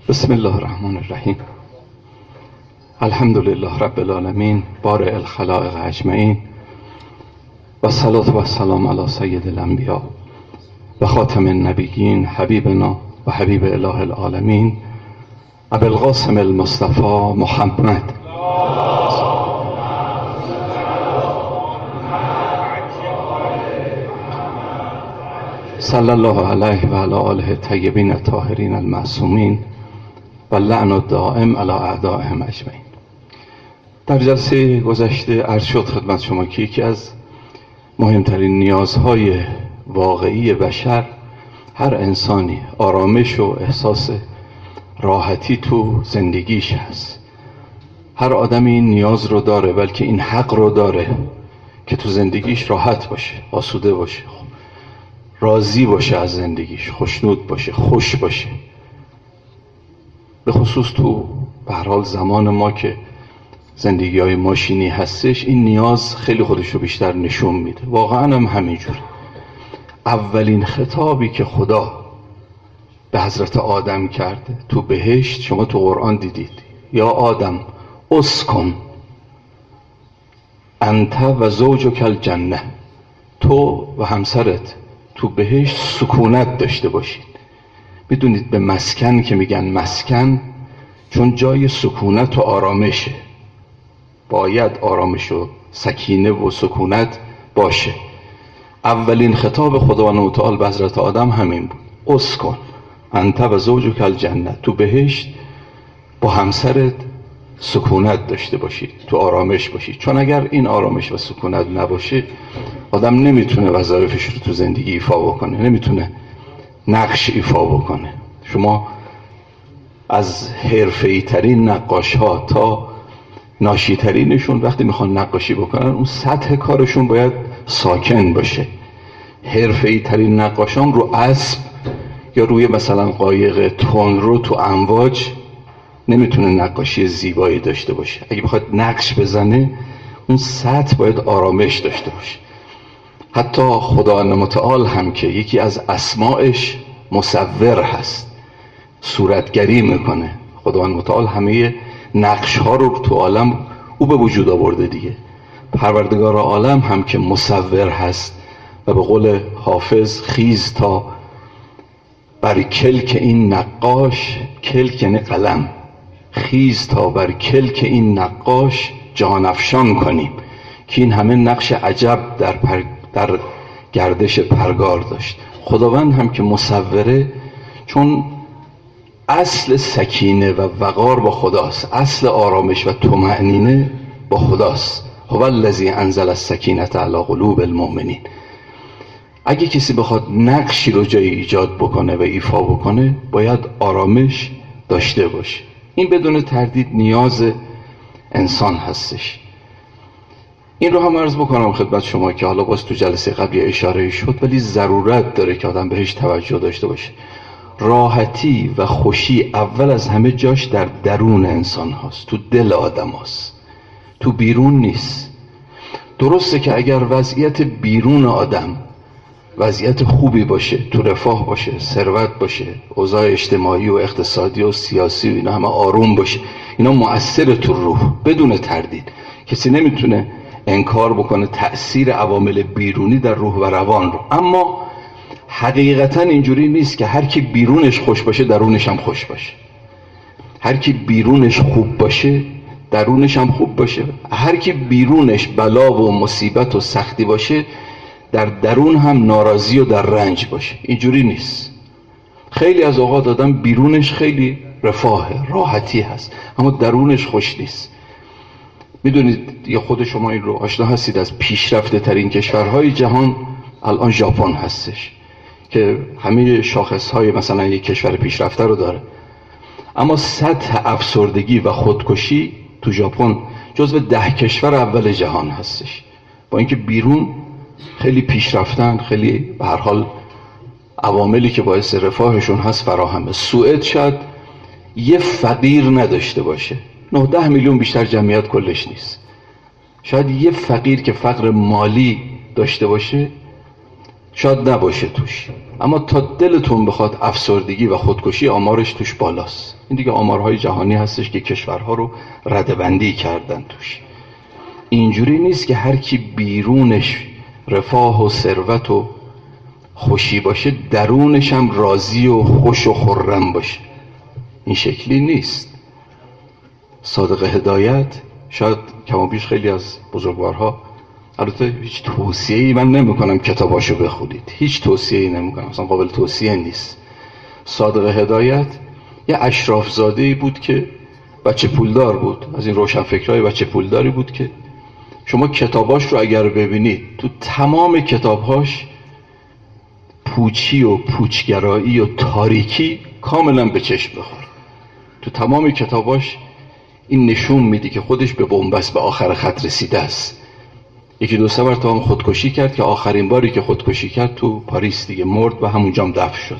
بسم الله الرحمن الرحیم. الحمد لله رب العالمین بارئ الخلائق اجمعین و الصلاة و السلام علی سید الانبیاء و خاتم النبیین حبیبنا و حبیب اله العالمین ابی القاسم المصطفى محمد صلی الله علیه و علی آله الطیبین الطاهرین المعصومین و لعن الدائم علی اعدائهم اجمعین. در جلسه گذشته عرض شد خدمت شما که یکی از مهمترین نیازهای واقعی بشر، هر انسانی، آرامش و احساس راحتی تو زندگیش هست. هر آدمی این نیاز رو داره، بلکه این حق رو داره که تو زندگیش راحت باشه، آسوده باشه، راضی باشه از زندگیش، خوشنود باشه، خوش باشه. به خصوص تو به هر حال زمان ما که زندگی های ماشینی هستش، این نیاز خیلی خودش رو بیشتر نشون میده. واقعا هم همینجوره. اولین خطابی که خدا به حضرت آدم کرده تو بهشت، شما تو قرآن دیدید، یا آدم اسکن انت و زوجک الجنه، تو و همسرت تو بهشت سکونت داشته باشید. میدونید به مسکن که میگن مسکن، چون جای سکونت و آرامشه، باید آرامش و سکینه و سکونت باشه. اولین خطاب خداوند متعال به حضرت آدم همین بود، اسکن انت و زوجک الجنه، تو بهشت با همسرت سکونت داشته باشید، تو آرامش باشید. چون اگر این آرامش و سکونت نباشه، آدم نمیتونه وظایفش رو تو زندگی ایفا بکنه، نمیتونه نقش ایفا بکنه. شما از حرفه‌ای ترین نقاش ها تا ناشی ترینشون وقتی میخوان نقاشی بکنن، اون سطح کارشون باید ساکن باشه. حرفه‌ای ترین نقاشان رو اسب یا روی مثلا قایق تندرو تو امواج نمیتونه نقاشی زیبایی داشته باشه. اگه بخواد نقش بزنه، اون سطح باید آرامش داشته باشه. حتی خداوند متعال هم که یکی از اسمائش مصور هست، صورتگری میکنه. خداوند متعال همه نقش ها رو تو عالم او به وجود آورده دیگه. پروردگار عالم هم که مصور هست و به قول حافظ خیز تا بر کلک این نقاش، کلک یعنی قلم، خیز تا بر کلک این نقاش جان افشان کنیم، که این همه نقش عجب در گردش پرگار داشت. خداوند هم که مصوره، چون اصل سکینه و وقار با خداست، اصل آرامش و طمأنینه با خداست. هو الذی انزل السکینة علی قلوب المؤمنین. اگه کسی بخواد نقشی رو جای ایجاد بکنه و ایفا بکنه، باید آرامش داشته باشه. این بدون تردید نیاز انسان هستش. این رو هم عرض بکنم خدمت شما که حالا باز تو جلسه قبلی اشاره شد، ولی ضرورت داره که آدم بهش توجه داشته باشه. راحتی و خوشی اول از همه جاش در درون انسان هاست، تو دل آدم هاست، تو بیرون نیست. درسته که اگر وضعیت بیرون آدم وضعیت خوبی باشه، تو رفاه باشه، ثروت باشه، اوضاع اجتماعی و اقتصادی و سیاسی و اینا همه آروم باشه، اینا مؤثر تو روح بدون تردید. کسی نمیتونه انکار بکنه تأثیر عوامل بیرونی در روح و روان رو. اما حقیقتا اینجوری نیست که هر کی بیرونش خوش باشه درونش هم خوش باشه. هر کی بیرونش خوب باشه درونش هم خوب باشه. هر کی بیرونش بلا و مصیبت و سختی باشه، در درون هم ناراضی و در رنج باشه. اینجوری نیست. خیلی از اوقات آدم بیرونش خیلی رفاهه، راحتی هست، اما درونش خوش نیست. میدونید یا خود شما این رو آشنا هستید، از پیشرفته ترین کشورهای جهان الان ژاپن هستش که همه شاخصهای مثلا یک کشور پیشرفته رو داره، اما سطح افسردگی و خودکشی تو ژاپن جزو 10 کشور اول جهان هستش. با اینکه بیرون خیلی پیشرفتن، خیلی به هر حال عواملی که باعث رفاهشون هست فراهمه. سوئد شاید یه فقیر نداشته باشه، 9-10 میلیون بیشتر جمعیت کلش نیست. شاید یه فقیر که فقر مالی داشته باشه شاید نباشه توش. اما تا دلتون بخواد افسردگی و خودکشی آمارش توش بالاست. این دیگه آمارهای جهانی هستش که کشورها رو ردبندی کردن توش. اینجوری نیست که هر کی بیرونش رفاه و ثروت و خوشی باشه درونش هم راضی و خوش و خرم باشه. این شکلی نیست. صادق هدایت شاید کما بیش خیلی از بزرگوارها، البته هیچ توصیه‌ای من نمی‌کنم کتاباشو بخونید، هیچ توصیه‌ای نمی‌کنم، اصلا قابل توصیه نیست. صادق هدایت یه اشراف زاده‌ای بود که بچه پولدار بود، از این روشنفکرای بچه پولداری بود که شما کتاباش رو اگر ببینید تو تمام کتابهاش پوچی و پوچگرایی و تاریکی کاملا به چشم بخوره. تو تمام کتاباش این نشون میده که خودش به بنبست به آخر خط رسیده است. یکی دو سه بار تا هم خودکشی کرد که آخرین باری که خودکشی کرد تو پاریس دیگه مرد و همونجا هم دفن شد.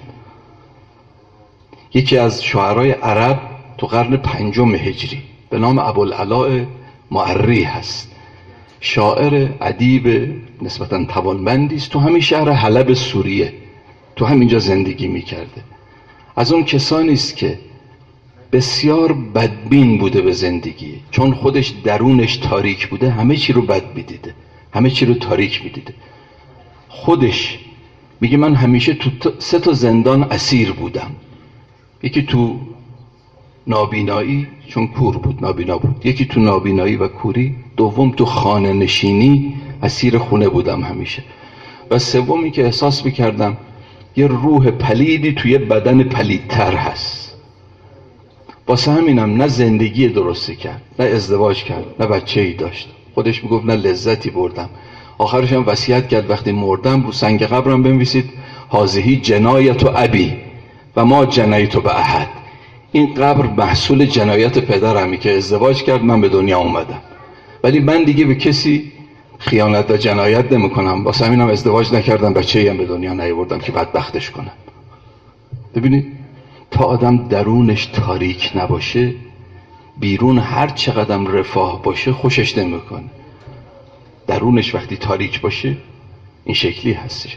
یکی از شاعرای عرب تو قرن 5 هجری به نام ابوالعلاء معری هست، شاعر ادیب نسبتاً توانمندی است، تو همین شهر حلب سوریه تو همینجا زندگی میکرده. از اون کسانی است که بسیار بدبین بوده به زندگی، چون خودش درونش تاریک بوده، همه چی رو بد میدیده، همه چی رو تاریک میدیده. خودش میگه من همیشه تو 3 زندان اسیر بودم. یکی تو نابینایی، چون کور بود نابینا بود، یکی تو نابینایی و کوری، دوم تو خانه نشینی اسیر خونه بودم همیشه، و سومی که احساس میکردم یه روح پلیدی توی بدن پلیدتر هست. واسه همینم نه زندگی درستی کرد، نه ازدواج کرد، نه بچه‌ای داشت. خودش میگفت نه لذتی بردم. آخرش هم وصیت کرد وقتی مردم رو سنگ قبرم بنویسید هذه جنایت ابی و ما جنیت به احد. این قبر محصول جنایت پدرمی که ازدواج کرد من به دنیا اومدم، ولی من دیگه به کسی خیانت و جنایت نمی‌کنم، واسه همینم ازدواج نکردم، بچه‌ای هم به دنیا نیاوردم که بدبختش کنم. ببینید تا آدم درونش تاریک نباشه، بیرون هر چقدر رفاه باشه خوشش نمیکنه. درونش وقتی تاریک باشه این شکلی هستش.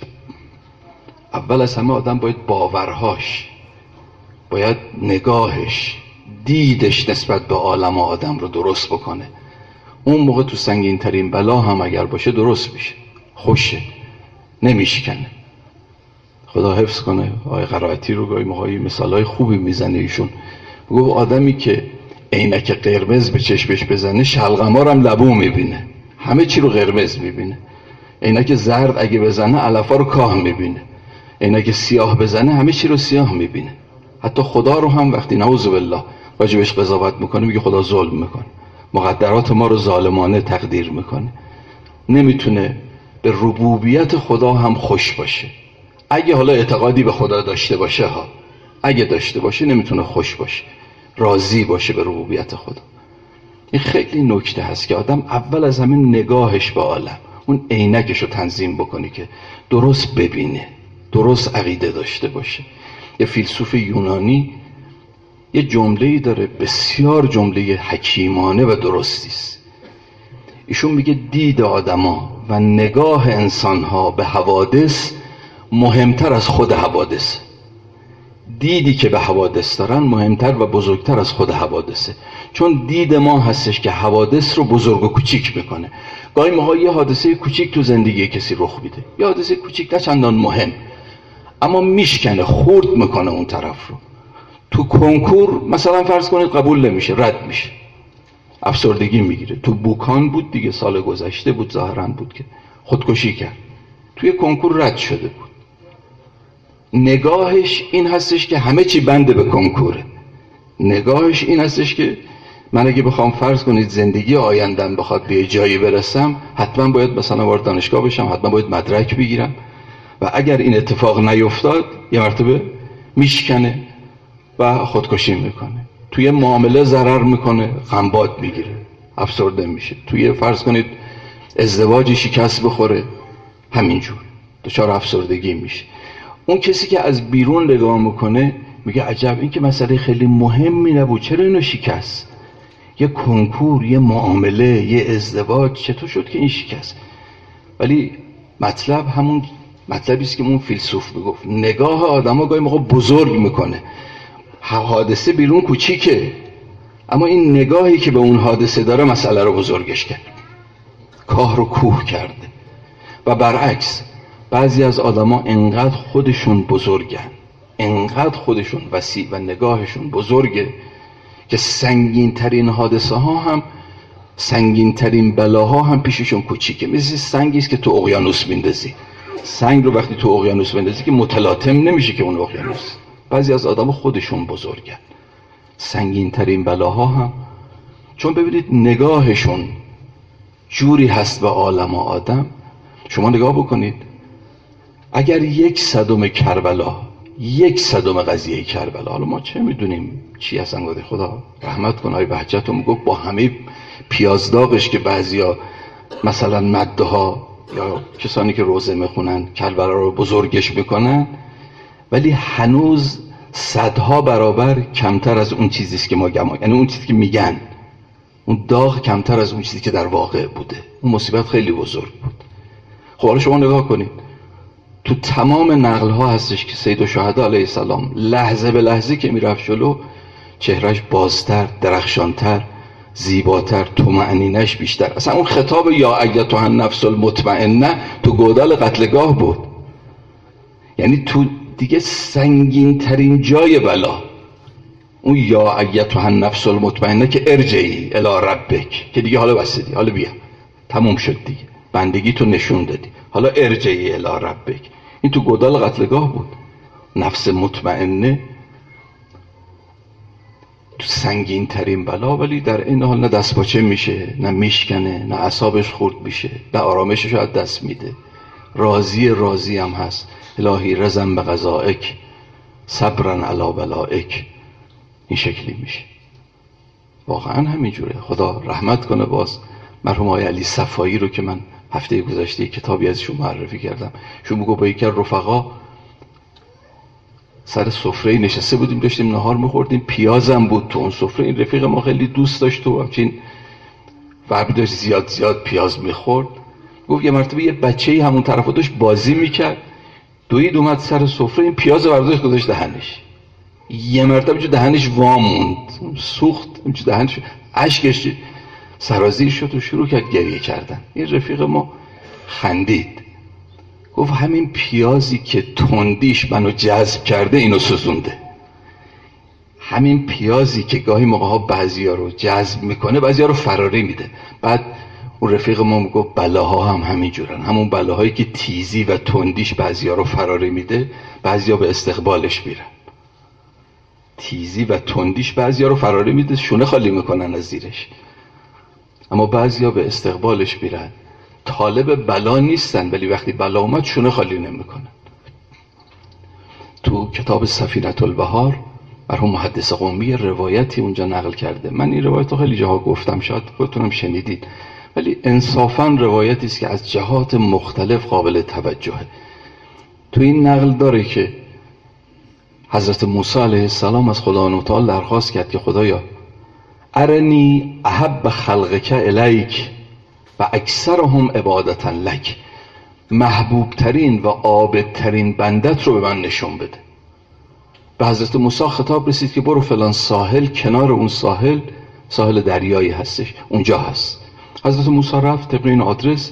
اول از همه آدم باید باورهاش، باید نگاهش، دیدش نسبت به عالم و آدم رو درست بکنه. اون موقع تو سنگین ترین بلا هم اگر باشه درست میشه، خوشه، نمیشکنه. خدا حفظ کنه. آقای قرائتی رو گاهی موقعی مثالای خوبی میزنه ایشون. میگه آدمی که عینک قرمز به چشمش بزنه شلغمار هم لبو میبینه، همه چی رو قرمز میبینه. عینک زرد اگه بزنه علفا رو کاه میبینه. عینک سیاه بزنه همه چی رو سیاه میبینه. حتی خدا رو هم وقتی نعوذ بالله واجبش قضاوت میکنه میگه خدا ظلم میکنه، مقدرات ما رو ظالمانه تقدیر میکنه. نمیتونه به ربوبیت خدا هم خوش باشه. اگه حالا اعتقادی به خدا داشته باشه ها، اگه داشته باشه نمیتونه خوش باشه، راضی باشه به ربوبیت خدا. این خیلی نکته هست که آدم اول از همه نگاهش به عالم، اون عینکش رو تنظیم بکنی که درست ببینه، درست عقیده داشته باشه. یه فیلسوف یونانی یه جمله‌ای داره، بسیار جمله حکیمانه و درستی است. ایشون میگه دید آدما و نگاه انسانها به حوادث مهمتر از خود حوادث. دیدی که به حوادث دارن مهمتر و بزرگتر از خود حوادثه، چون دید ما هستش که حوادث رو بزرگ و کوچیک میکنه. گاهی موقع یه حادثه کوچیک تو زندگی کسی رخ میده، یه حادثه کوچیک نه چندان مهم، اما میشکنه، خورد میکنه اون طرف رو. تو کنکور مثلا فرض کنید قبول نمیشه، رد میشه، افسردگی میگیره. تو بوکان بود دیگه، سال گذشته بود ظاهرا بود که خودکشی کرد، توی کنکور رد شده بود. نگاهش این هستش که همه چی بنده به کنکوره. نگاهش این هستش که من اگه بخوام فرض کنید زندگی آیندم بخواد به جایی برسم، حتما باید مثلا وارد دانشگاه بشم، حتما باید مدرک بگیرم، و اگر این اتفاق نیفتاد یه مرتبه میشکنه و خودکشی میکنه. توی معامله ضرر میکنه، غمباد میگیره، افسرده میشه. توی فرض کنید ازدواجی شکست بخوره، همینجور دچار افسردگی میشه. اون کسی که از بیرون نگاه میکنه میگه عجب، این که مسئله خیلی مهمی نبود، چرا اینو شکست؟ یه کنکور، یه معامله، یه ازدواج، چطور شد که این شکست؟ ولی مطلب همون مطلبی است که اون فیلسوف میگفت. نگاه آدم‌ها گاهی موقع بزرگ میکنه. حادثه بیرون کوچیکه، اما این نگاهی که به اون حادثه داره مسئله رو بزرگش کرد، کاه رو کوه کرده. و برعکس بعضی از آدما انقدر خودشون بزرگن، انقدر خودشون وسیع و نگاهشون بزرگه که سنگین ترین حادثه ها هم، سنگین ترین بلاها هم پیششون کوچیکه. مثل سنگی است که تو اقیانوس میندازی. سنگ رو وقتی تو اقیانوس میندازی که متلاطم نمیشه که اون اقیانوس. بعضی از آدما خودشون بزرگن، سنگین ترین بلاها هم، چون ببینید نگاهشون جوری هست به عالم و آدم. شما نگاه بکنید، اگر 1/100 کربلا، 1/100 قضیه کربلا، حالا ما چه میدونیم چی هستن، گفته خدا رحمت کنه، آی بهجت میگفت با همه پیازداغش که بعضیا مثلا مده ها یا کسانی که روزه میخونن کربلا رو بزرگش میکنن، ولی هنوز صدها برابر کمتر از اون چیزیست که ما یعنی اون چیزی که میگن، اون داغ کمتر از اون چیزی که در واقع بوده. اون مصیبت خیلی بزرگ بود. خب حالا شما نگاه کنید، تو تمام نقل ها هستش که سید الشهدا علیه السلام لحظه به لحظه که میرفت جلو چهرهش بازتر، درخشانتر، زیباتر، طمأنینه‌اش بیشتر. اصلا اون خطاب یا ایتها النفس المطمئنه تو گودال قتلگاه بود، یعنی تو دیگه سنگین ترین جای بلا. اون یا ایتها النفس المطمئنه که ارجعی الی ربک، که دیگه حالا بسیدی، حالا بیا تموم شد دیگه، بندگی تو نشون دادی، حالا ارجعی الی ربک. این تو گودال قتلگاه بود. نفس مطمئنه تو سنگین ترین بلا، ولی در این حال نه دست پاچه میشه، نه میشکنه، نه اعصابش خورد میشه، نه آرامشش از دست میده. راضی هم هست. الهی رضا به قضائک صبرا علی بلائک. این شکلی میشه. واقعا همینجوره. خدا رحمت کنه باز مرحوم آقای علی صفایی رو که من هفته گذشته کتابی ازشون معرفی کردم. شون میگه با یکی از رفقا سر سفره نشسته بودیم، داشتیم نهار میخوردیم، پیازم بود تو اون سفره. این رفیق ما خیلی دوست داشت و همچین فرمی داشت زیاد پیاز میخورد. گفت یه مرتبه یه بچه‌ای همون طرفو داشت بازی میکرد، دوید اومد سر سفره، این پیاز برداشت گذاشت دهنش. یه مرتبه جو دهنش واموند، سوخت، جو دهنش اشکش سرازیر شد و شروع کرد گریه کردن. این رفیق ما خندید، گفت همین پیازی که تندیش منو جذب کرده اینو سوزونده. همین پیازی که گاهی موقع ها بعضیا رو جذب میکنه بعضیا رو فراری میده. بعد اون رفیق ما میگفت بلاها هم همین جورن، همون بلاهایی که تیزی و تندیش بعضیا رو فراری میده بعضیا به استقبالش میرن. تیزی و تندیش بعضیا رو فراری میده، شونه خالی میکنن از زیرش، اما بعضیا به استقبالش میرن. طالب بلا نیستن ولی وقتی بلا اومد شونه خالی نمیکنن. تو کتاب سفینة البحار مرحوم محدث قمی روایتی اونجا نقل کرده. من این روایت رو خیلی جاها گفتم، شاید خودتونم شنیدید، ولی انصافاً روایتی است که از جهات مختلف قابل توجهه. تو این نقل داره که حضرت موسی علیه السلام از خداوند متعال درخواست کرد که خدایا ارنی احب خلقک الیک و اکثرهم عبادتا لک، محبوب ترین و عابد ترین بندت رو به من نشون بده. به حضرت موسی خطاب رسید که برو فلان ساحل، کنار اون ساحل ساحل دریایی هستش، اونجا هست. حضرت موسی رفت طبق این آدرس،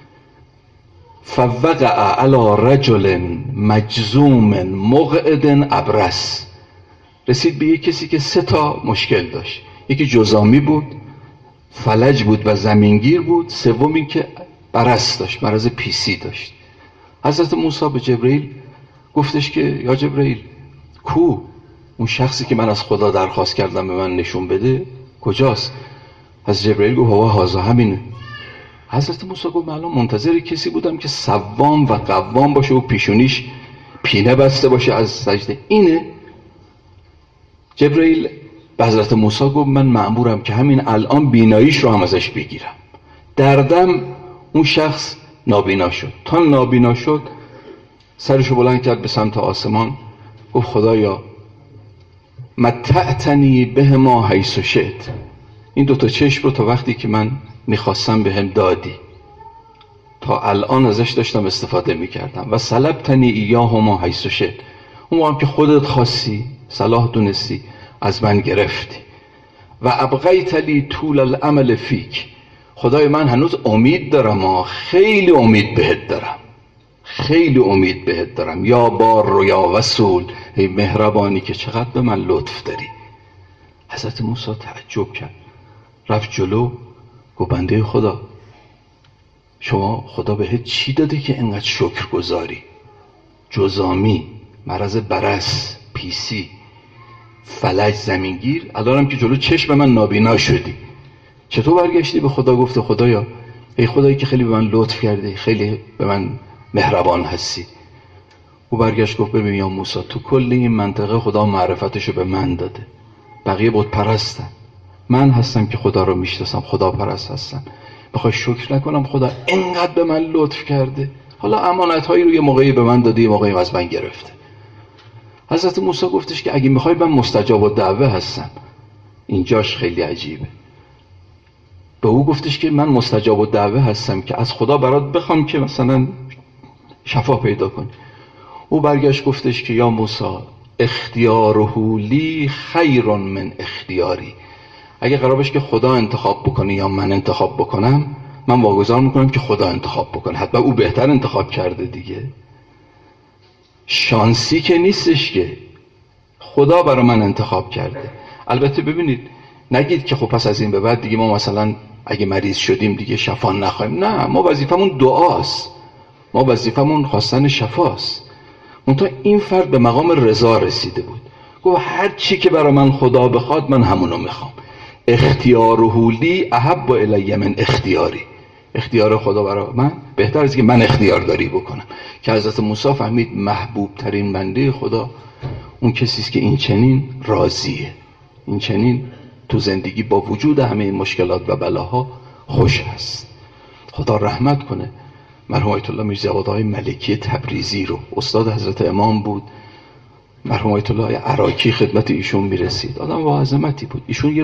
فوقع علی رجل مجذوم مقعد ابرص، رسید به یک کسی که 3 مشکل داشت. یکی جذامی بود، فلج بود و زمینگیر بود، سومی که برص داشت، مرض پیسی داشت. حضرت موسی به جبرئیل گفتش که یا جبرئیل کو اون شخصی که من از خدا درخواست کردم به من نشون بده کجاست؟ از جبرئیل گفت هوا هازا، همینه. حضرت موسی گفت من الان منتظر کسی بودم که صوام و قوام باشه و پیشونیش پینه بسته باشه از سجده، اینه. جبرئیل به حضرت موسی گفت من مأمورم که همین الان بیناییش رو هم ازش بگیرم. دردم اون شخص نابینا شد. تا نابینا شد سرشو بلند کرد به سمت آسمان، گفت خدایا متعتنی به ما حیث شئت، این 2 چشم رو تا وقتی که من میخواستم به هم دادی، تا الان ازش داشتم استفاده میکردم. و سلبتنی ایاهما حیث شئت، اون هم که خودت خواستی، صلاح دونستی، از من گرفتی. و ابقیت لی طول الامل فیک، خدای من هنوز امید دارم، خیلی امید بهت دارم، خیلی امید بهت دارم. یا بار و یا وصول، ای مهربانی که چقدر به من لطف داری. حضرت موسی تعجب کرد، رفت جلو، گفت بنده خدا، شما خدا بهت چی داده که انقدر شکر گذاری؟ جزامی، مرض برس، پیسی، فلج، زمینگیر، الانم که جلو چشم من نابینا شدی. چطور برگشتی به خدا گفته خدایا، ای خدایی که خیلی به من لطف کردی، خیلی به من مهربان هستی. او برگشت گفت ببین یا موسی، تو کل این منطقه خدا معرفتشو به من داده، بقیه بت پرستن، من هستم که خدا رو میشناسم، خدا پرست هستم. بخوای شکر نکنم خدا اینقدر به من لطف کرده؟ حالا امانت‌هایی رو یه موقعی به من داده، یه موقعی از من گرفته. حضرت موسی گفتش که اگه میخوای من مستجاب الدعوه هستم. اینجاش خیلی عجیبه. به او گفتش که من مستجاب الدعوه هستم که از خدا برات بخوام که مثلا شفا پیدا کنی. او برگشت گفتش که یا موسی، اختیاره لی خیر من اختیاری. اگه قرار باشه که خدا انتخاب بکنه یا من انتخاب بکنم، من واگذار میکنم که خدا انتخاب بکنه. حتما او بهتر انتخاب کرده دیگه. شانسی که نیستش که، خدا برای من انتخاب کرده. البته ببینید، نگید که خب پس از این به بعد دیگه ما مثلا اگه مریض شدیم دیگه شفا نخواهیم. نه، ما وظیفمون دعاست، ما وظیفمون خواستن شفاست. منتها این فرد به مقام رضا رسیده بود، گفت هر چی که برای من خدا بخواد من همونو میخوام. اختیاره لی احب الی من اختیاری. اختیار خدا برای من بهتر از که من اختیار داری بکنم. که حضرت موسی فهمید محبوب ترین بنده خدا اون کسی است که این چنین راضیه، این چنین تو زندگی با وجود همه این مشکلات و بلاها خوش هست. خدا رحمت کنه مرحوم آیت الله میرزا جواد آقای ملکی تبریزی رو، استاد حضرت امام بود. مرحوم آیت الله عراقی خدمت ایشون میرسید، آدم با عظمتی بود. ایشون یه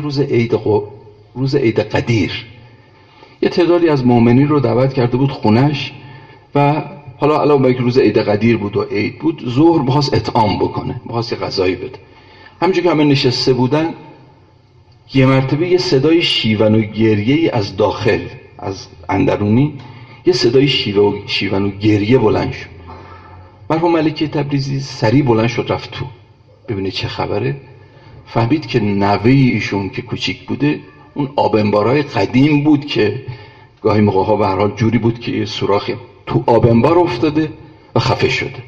روز عید قدیر یه تعدادی از مؤمنین رو دعوت کرده بود خونش، و حالا علاوه بر روز عید قدیر بود و عید بود، ظهر می‌خواست اطعام بکنه، می‌خواست یه غذایی بده. همونجوری که همه نشسته بودن، یه مرتبه یه صدای شیون و گریه از داخل، از اندرونی، یه صدای شیون و گریه بلند شد. مرحوم ملکی تبریزی سریع بلند شد رفت تو ببینه چه خبره. فهمید که نوه ایشون که کوچیک بوده، اون آب انبارای قدیم بود که گاهی موقع‌ها به هر حال جوری بود که یه سوراخی تو آب انبار افتاده و خفه شده،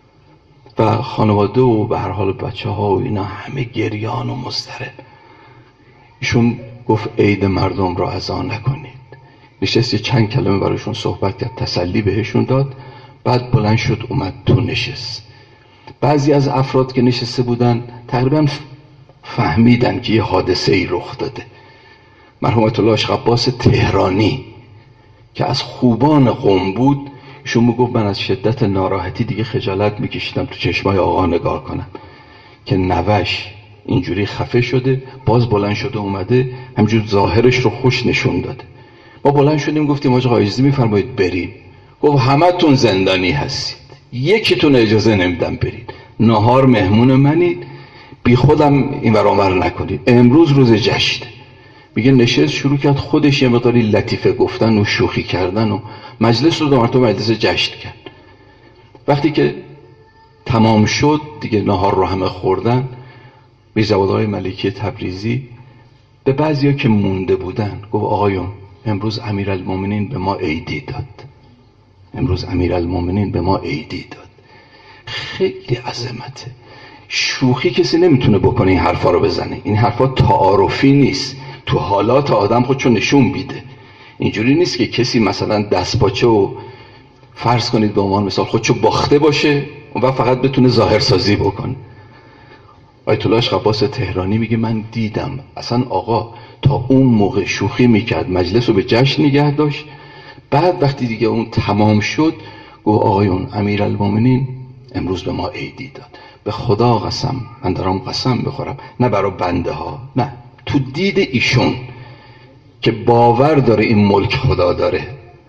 و خانواده و به هر حال بچه‌ها و اینا همه گریان و مضطرب. ایشون گفت عید مردم را اذا نکنید. نشست یه چند کلمه برایشون صحبت کرد، تسلی بهشون داد، بعد بلند شد اومد تو نشست. بعضی از افراد که نشسته بودن تقریبا فهمیدن که یه حادثه ای رخ داده. مرحوم آیت الله عاشق عباس تهرانی که از خوبان قم بود، ایشون میگفت من از شدت ناراحتی دیگه خجالت میکشیدم تو چشمای آقا نگاه کنم که نوش اینجوری خفه شده، باز بلند شده اومده همجور ظاهرش رو خوش نشون داده. ما بلند شدیم گفتیم آقا اجازه میفرمایید بریم. گفت همه تون زندانی هستید، یکیتون اجازه نمیدم برید، نهار مهمون منید، بی خودم این ور آنور نکنید، امروز روز جشنه. میگه نشست شروع کرد خودش یه مقداری لطیفه گفتن و شوخی کردن و مجلس رو دو مرتبه مجلس جشن کرد. وقتی که تمام شد دیگه نهار رو همه خوردن، میرزا جواد آقای ملکی تبریزی به بعضیا که مونده بودن گفت آقایون امروز امیرالمومنین به ما عیدی داد، امروز امیرالمومنین به ما عیدی داد. خیلی عظمته. شوخی کسی نمیتونه بکنه این حرفا رو بزنه، این حرفا تعارفی نیست، تو حالات آدم خودشو نشون میده. اینجوری نیست که کسی مثلا دستپاچه و فرض کنید به عنوان مثال خودشو باخته باشه و فقط بتونه ظاهرسازی بکنه. آیت الله عاشق عباس تهرانی میگه من دیدم اصلا آقا تا اون موقع شوخی میکرد، مجلس رو به جشن نگه داشت، بعد وقتی دیگه اون تمام شد گفت آقایون امیرالمومنین امروز به ما عیدی داد. به خدا قسم، من دارم قسم بخورم، نه برای بنده ها، نه، تو دید ایشون که باور داره این ملک خدا داره،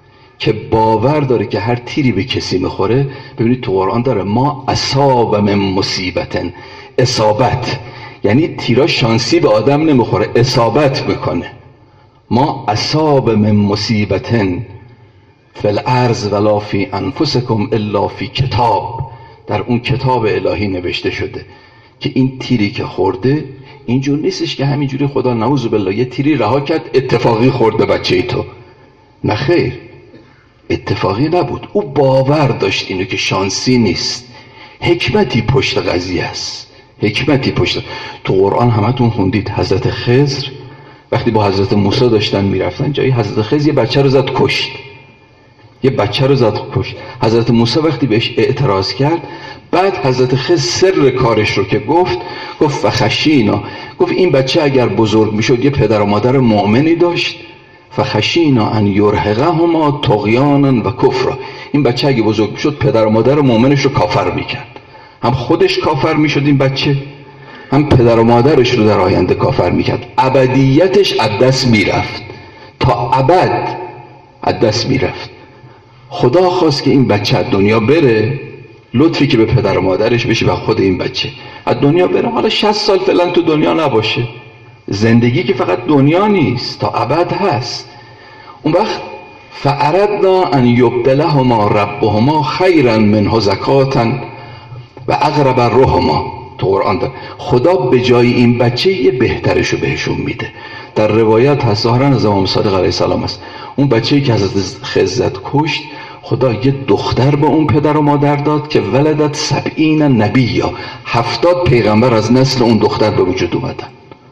که باور داره که هر تیری به کسی میخوره. ببینید تو قرآن داره ما اصاب من مصیبتن، اصابت یعنی تیرا شانسی به آدم نمیخوره، اصابت میکنه. ما اصاب من مصیبتن فی الارض ولا فی انفسکم الا فی کتاب، در اون کتاب الهی نوشته شده که این تیری که خورده اینجور نیستش که همینجوری خدا نعوذ بالله یه تیری رها کرد اتفاقی خورده بچه ای تو، نه خیر، اتفاقی نبود. او باور داشت اینو که شانسی نیست، حکمتی پشت قضیه است، حکمتی پشت. تو قرآن همتون خوندید حضرت خضر وقتی با حضرت موسی داشتن میرفتن جایی، حضرت خضر یه بچه رو زد کشت، یه بچه رو زد کشت. حضرت موسی وقتی بهش اعتراض کرد، بعد حضرت خضر سر کارش رو که گفت فخشینا، گفت این بچه اگر بزرگ میشد یه پدر و مادر مؤمنی داشت، فخشینا ان یرهقهما طغیانا و کفرا، این بچه اگه بزرگ میشد پدر و مادر مؤمنش رو کافر میکرد، هم خودش کافر میشد این بچه، هم پدر و مادرش رو در آینده کافر میکرد، ابدیتش از دست میرفت، تا ابد از دست میرفت. خدا خواست که این بچه از دنیا بره، لطفی که به پدر و مادرش بشه و خود این بچه از دنیا بره، حالا 60 سال فعلا تو دنیا نباشه، زندگی که فقط دنیا نیست، تا ابد هست. اون وقت فاردنا ان یبدلهما ربهما خیرا منه زکاة و اقرب رحما. تو قرآن داره خدا به جای این بچه یه بهترشو بهشون میده. در روایت هست ظاهرا از امام صادق علیه السلام است، اون بچه‌ای که حضرت خضر کشت خدا یه دختر به اون پدر و مادر داد که ولدت 70 نبیا، 70 پیغمبر از نسل اون دختر به وجود اومدن،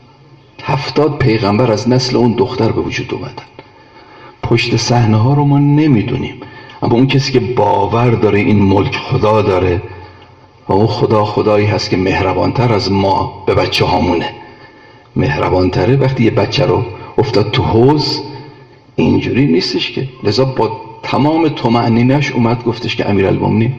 70 پیغمبر از نسل اون دختر به وجود اومدن. پشت صحنه ها رو ما نمیدونیم، اما اون کسی که باور داره این ملک خدا داره و اون خدا خدایی هست که مهربانتر از ما به بچه هامونه، مهربانتره. وقتی یه بچه رو افتاد تو حوض اینجوری نیستش که، لذا با تمام طمأنینه‌اش اومد گفتش که امیرالمومنین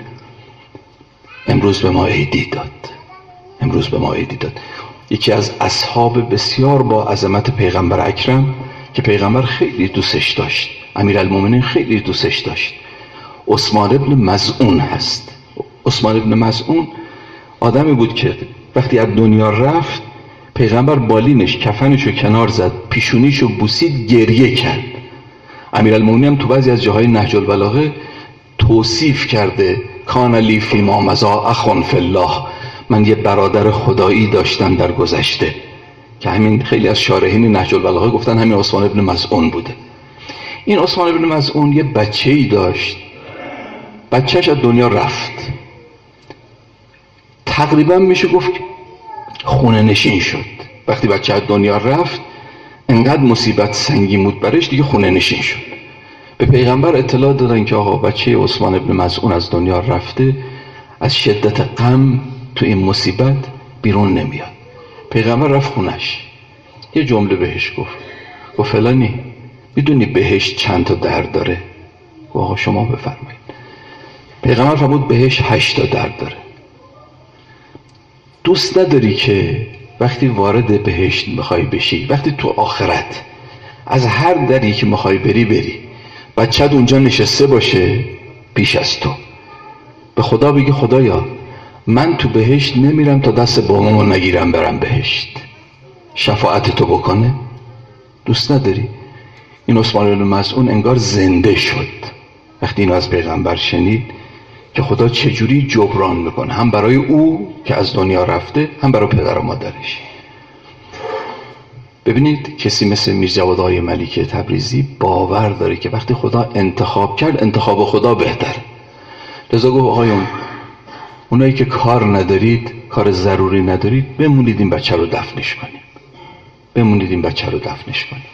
امروز به ما عیدی داد، امروز به ما عیدی داد. یکی از اصحاب بسیار با عظمت پیغمبر اکرم که پیغمبر خیلی دوستش داشت، امیرالمومنین خیلی دوستش داشت، عثمان ابن مظعون هست. عثمان ابن مظعون آدمی بود که وقتی از دنیا رفت پیغمبر بالینش کفنشو کنار زد، پیشونیشو بوسید، گریه کرد. امیرالمومنین هم تو بعضی از جاهای نهج البلاغه توصیف کرده کان لی فی ما مضی اخ فی الله، من یه برادر خدایی داشتم در گذشته، که همین خیلی از شارحین نهج البلاغه گفتن همین عثمان ابن مظعون بوده. این عثمان ابن مظعون یه بچه‌ای داشت، بچه‌ش از دنیا رفت، تقریبا میشه گفت خونه نشین شد. وقتی بچه از دنیا رفت انقدر مصیبت سنگین بود برش، دیگه خونه نشین شد. به پیغمبر اطلاع دادن که آقا بچه عثمان ابن مظعون از دنیا رفته، از شدت غم تو این مصیبت بیرون نمیاد. پیغمبر رفت خونش، یه جمله بهش گفت فلانی میدونی بهش چند تا در داره؟ آقا شما بفرمایید. پیغمبر فرمود بهش 8 تا در داره. دوست نداری که وقتی وارد بهشت میخوای بشی، وقتی تو آخرت از هر دری که میخوای بری، بچه‌ت اونجا نشسته باشه پیش از تو، به خدا بگی خدایا من تو بهشت نمیرم تا دست بابامو نگیرم برم بهشت، شفاعت تو بکنه؟ دوست نداری؟ این عثمان بن مظعون انگار زنده شد وقتی اینو از پیغمبر شنید که خدا چجوری جبران میکنه، هم برای او که از دنیا رفته، هم برای پدر و مادرش. ببینید کسی مثل میرجواد آقای ملیکی تبریزی باور داره که وقتی خدا انتخاب کرد، انتخاب خدا بهتره. لذا گفت آقایون اونایی که کار ندارید، کار ضروری ندارید، بمونید این بچه رو دفنش کنیم، بمونید این بچه رو دفنش کنیم.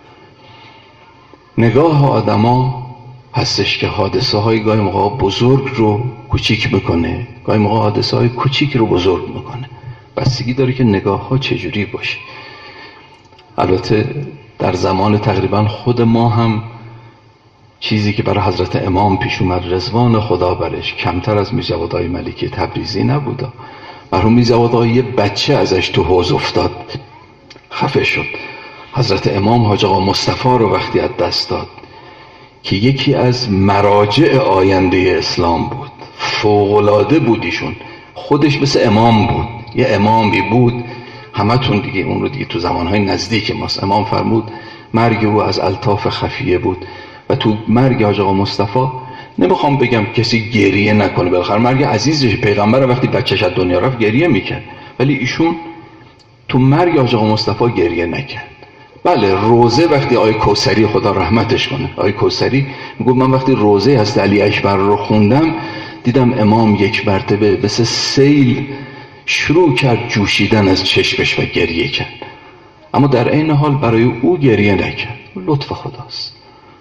نگاه آدما هستش که حادثه های گاهی موقع بزرگ رو کوچیک میکنه، گاهی موقع حادثه های کوچیک رو بزرگ میکنه، بستگی داره که نگاه ها چجوری باشه. البته در زمان تقریبا خود ما هم چیزی که برای حضرت امام پیش اومد، رضوان خدا برش، کمتر از میرجواد آقای ملیکی تبریزی نبوده. مرحوم میرجواد آقای یه بچه ازش تو حوض افتاد خفه شد، حضرت امام حاج آقا مصطفی رو وقتی از دست داد، که یکی از مراجع آینده اسلام بود، فوق‌العاده بود ایشون، خودش مثل امام بود، یه امامی بود، همتون دیگه اون رو دیگه تو زمانهای نزدیک ماست. امام فرمود مرگ او از الطاف خفیه بود و تو مرگ حاج آقا مصطفی نمیخوام بگم کسی گریه نکنه، بالاخره مرگ عزیزش، پیغمبر وقتی بچه‌ش از دنیا رفت گریه میکرد، ولی ایشون تو مرگ حاج آقا مصطفی گریه نکرد. بله روزه وقتی آیه کوثری خدا رحمتش کنه، آیه کوثری میگه من وقتی روزه حضرت علی اکبر رو خوندم دیدم امام یک مرتبه مثل سیل شروع کرد جوشیدن از چشمش و گریه کرد، اما در این حال برای او گریه نکرد. لطف خداست.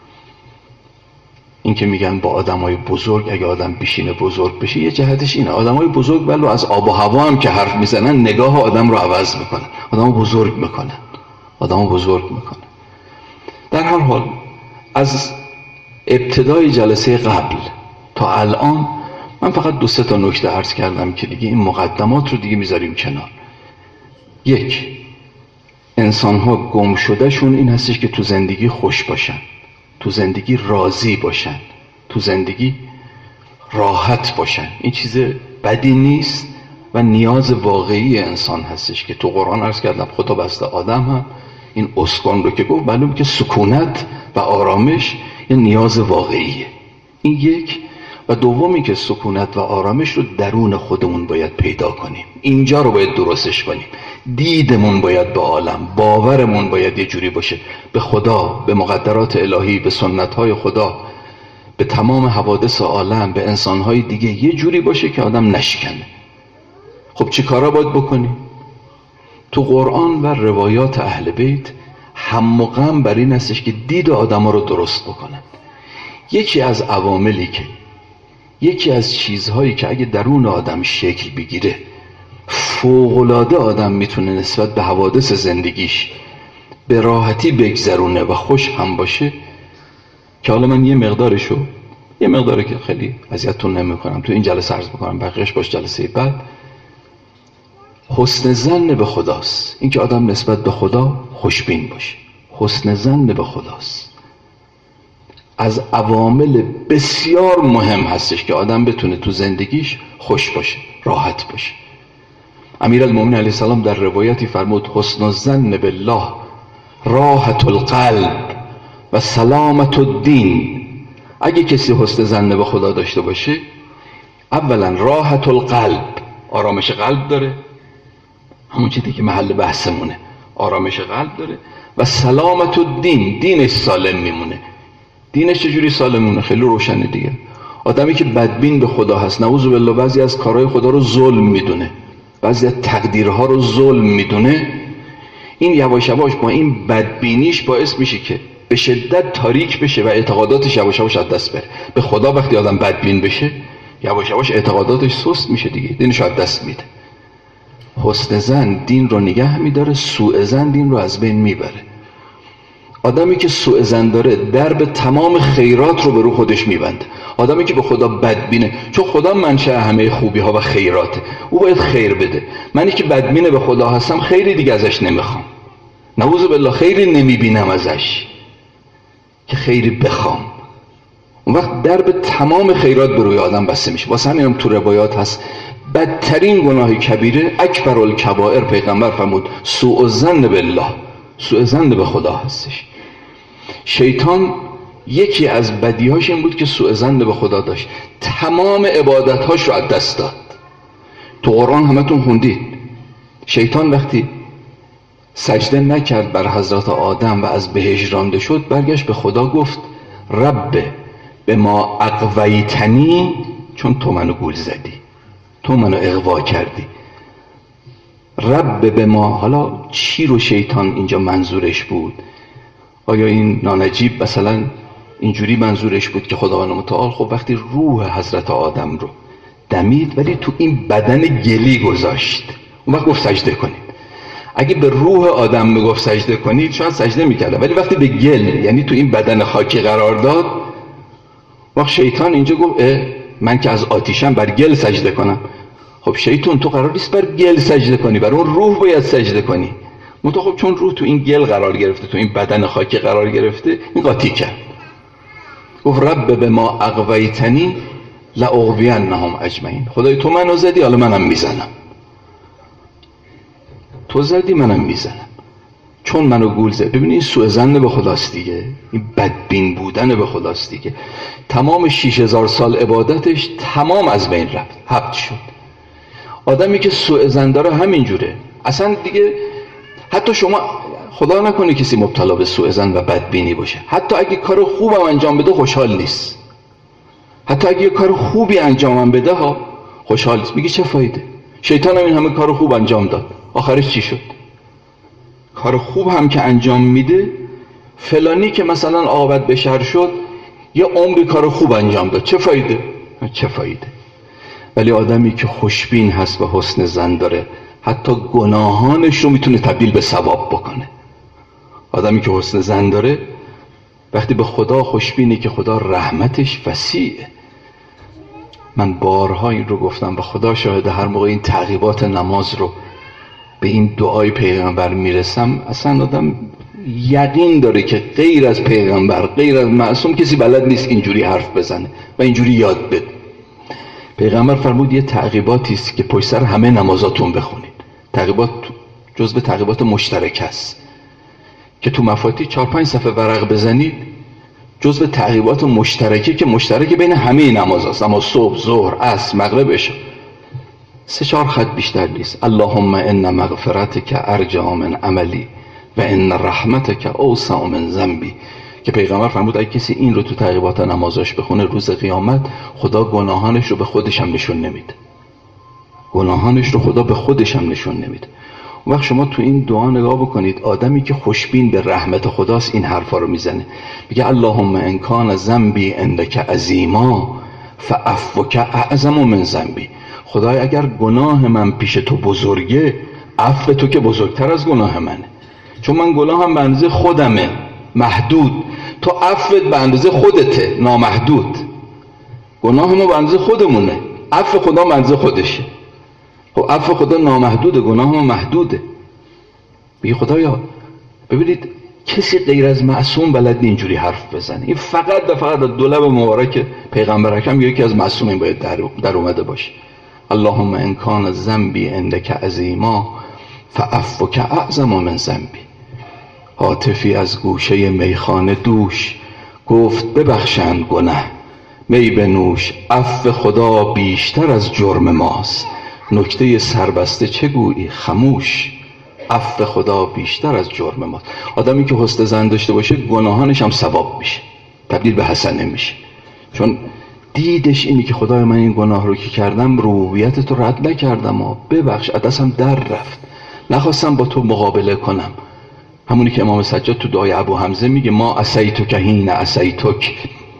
این که میگن با آدمای بزرگ اگه آدم بیشینه بزرگ بشه، یه جهتش اینه، آدمای بزرگ ولو از آب و هوا هم که حرف میزنن نگاه آدم رو عوض میکنن، آدمو بزرگ میکنن، آدمو بزرگ میکنن. در هر حال از ابتدای جلسه قبل تا الان من فقط 2-3 تا نکته عرض کردم که دیگه این مقدمات رو دیگه میذاریم کنار. یک، انسان ها گم شده شون این هستش که تو زندگی خوش باشن، تو زندگی راضی باشن، تو زندگی راحت باشن. این چیز بدی نیست و نیاز واقعی انسان هستش که تو قرآن عرض کردم خدا بسته آدم هم این اسکان رو که گفت، معلومه که سکونت و آرامش یه نیاز واقعیه. این یک. و دومی که سکونت و آرامش رو درون خودمون باید پیدا کنیم، اینجا رو باید درستش کنیم، دیدمون باید به عالم، باورمون باید یه جوری باشه به خدا، به مقدرات الهی، به سنت‌های خدا، به تمام حوادث عالم، به انسان‌های دیگه یه جوری باشه که آدم نشکنه. خب چی کارا باید بکنیم؟ تو قرآن و روایات اهل بیت هم و غم بر این هستش که دید آدم‌ها رو درست بکنن. یکی از عواملی که یکی از چیزهایی که اگه درون آدم شکل بگیره فوق‌العاده آدم میتونه نسبت به حوادث زندگیش به راحتی بگذرونه و خوش هم باشه، که حالا من یه مقداری که خیلی اذیتتون نمی‌کنم تو این جلسه عرض می‌کنم، بقیه‌اش باش جلسه بعد. حسن ظن به خداست، این که آدم نسبت به خدا خوشبین باشه. حسن ظن به خداست از عوامل بسیار مهم هستش که آدم بتونه تو زندگیش خوش باشه، راحت باشه. امیرالمومنین علیه السلام در روایتی فرمود حسن الظن بالله راحت القلب و سلامت الدین. اگه کسی حسن ظن به خدا داشته باشه، اولا راحت القلب، آرامش قلب داره، همون چیزی که محل بحثمونه، آرامش قلب داره، و سلامت الدین، دینش سالم میمونه. دینش چجوری سالم میمونه؟ خیلی روشنه دیگه. آدمی که بدبین به خدا هست، نعوذ بالله بعضی از کارهای خدا رو ظلم میدونه، بعضی از تقدیرها رو ظلم میدونه، این یواش یواش با این بدبینیش باعث میشه که به شدت تاریک بشه و اعتقاداتش یواش یواش از دست بره. به خدا وقتی آدم بدبین بشه یواش یواش اعتقاداتش سست میشه دیگه، دینش از دست میده. حسن ظن دین رو نگه میداره، سوء ظن دین رو از بین میبره. آدمی که سوء ظن داره درب تمام خیرات رو به رو خودش میبنده. آدمی که به خدا بدبینه، چون خدا منشأ همه خوبی ها و خیراته، او باید خیر بده. منی که بدبینه به خدا هستم خیری دیگه ازش نمیخوام، نعوذ بالله خیری نمیبینم ازش که خیری بخوام. اون وقت درب تمام خیرات به روی آدم بسته میشه. واسه همینم تو روایات هست بدترین گناه کبیره اکبر الکبائر، پیغمبر فرمود سوء الظن بالله، سوء ظن به خدا هستش. شیطان یکی از بدیهاش این بود که سوء ظن به خدا داشت، تمام عبادتهاش رو از دست داد. تو قرآن همتون خوندید شیطان وقتی سجده نکرد بر حضرت آدم و از بهشت رانده شد، برگشت به خدا گفت رب به ما اغویتنی، چون تو منو گول زدی، تو منو اغوا کردی. رب به ما، حالا چی رو شیطان اینجا منظورش بود؟ آیا این نانجیب مثلا اینجوری منظورش بود که خداوند متعال خب وقتی روح حضرت آدم رو دمید ولی تو این بدن گلی گذاشت، اون وقت گفت سجده کنید. اگه به روح آدم میگفت سجده کنید شاید سجده میکرده، ولی وقتی به گل یعنی تو این بدن خاکی قرار داد، وقت شیطان اینجا گفت من که از آتیشم بر گل سجده کنم. خب شیطان تو قرار نیست بر گل سجده کنی، بر اون روح باید سجده کنی. منتها خب چون روح تو این گل قرار گرفته، تو این بدن خاکی قرار گرفته، این قاطی کرد. گفت رب به ما اغویتنی لاغوینهم اجمعین. خدای تو منو زدی، حالا منم میزنم. تو زدی منم میزنم، چون منو گول زد. ببینید این سوء ظن به خداست دیگه، این بدبین بودن به خداست دیگه. تمام 6000 سال عبادتش تمام از بین رفت، هبط شد. آدمی که سوء ظن داره همینجوره اصلا دیگه. حتی شما خدا نکنه کسی مبتلا به سوء ظن و بدبینی باشه، حتی اگه کار خوبم انجام بده خوشحال نیست. حتی اگه کار خوبی انجام بده ها خوشحال نیست، میگه چه فایده؟ شیطان هم این همه کار خوب انجام داد، آخرش چی شد؟ کار خوب هم که انجام میده، فلانی که مثلا عاقبت به شر شد یه عمری کار خوب انجام داد، چه فایده؟ چه فایده؟ ولی آدمی که خوشبین هست و حسن ظن داره حتی گناهانش رو میتونه تبدیل به ثواب بکنه. آدمی که حسن ظن داره وقتی به خدا خوشبینه که خدا رحمتش وسیعه. من بارها این رو گفتم و خدا شاهده، هر موقع این تعقیبات نماز رو به این دعای پیغمبر میرسم اصلا آدم یقین داره که غیر از پیغمبر، غیر از معصوم کسی بلد نیست اینجوری حرف بزنه و اینجوری یاد بده. پیغمبر فرمود یه تعقیباتی است که پشت سر همه نمازاتون بخونید. تعقیبات جزء تعقیبات مشترک است که تو مفاتیح 4-5 صفحه ورق بزنید، جزء تعقیبات مشترکه که مشترک بین همه نمازاست، اما صبح، ظهر، عصر، مغرب، عشا. 3-4 خط بیشتر نیست. اللهم ان مغفرتک ارجع من عملی و ان رحمتک اوسع من ذنبی، که پیغمبر فرمود اگه کسی این رو تو تعقیبات نمازاش بخونه روز قیامت خدا گناهانش رو به خودش هم نشون نمیده. گناهانش رو خدا به خودش هم نشون نمیده. اون وقت شما تو این دعا نگاه بکنید، آدمی که خوشبین به رحمت خداست این حرفا رو میزنه، میگه اللهم ان کان ذنبی عندک عظیما فعفوک اعظم من ذنبی. خدای اگر گناه من پیش تو بزرگه، عفو تو که بزرگتر از گناه منه. چون من گناهم به اندازه خودمه، محدود، تو عفوت به اندازه خودته، نامحدود. گناه ما به اندازه خودمونه، عفو خدا به اندازه خودشه. خب عفو خدا نامحدوده، گناه ما محدوده. بگی خدایا ببینید کسی غیر از معصوم بلد اینجوری حرف بزنه. این فقط و فقط دو لب مبارک پیغمبر اکرم یکی از معصومین باید در اومده باشه. اللهم ان کان ذنبی عندک عظیما فعفوک اعظم من ذنبی. هاتفی از گوشه میخانه دوش، گفت ببخشند گنه می بنوش. عفو خدا بیشتر از جرم ماست، نکته سربسته چه گویی خموش. عفو خدا بیشتر از جرم ماست. آدمی که حسن ظن داشته باشه گناهانش هم ثواب میشه، تبدیل به حسنه میشه، چون دیدش اینی که خدای من این گناه رو که کردم ربوبیت تو رد نکردم و ببخش، دستم در رفت، نخواستم با تو مقابله کنم. همونی که امام سجاد تو دعای ابو حمزه میگه ما عصیتک حین عصیتک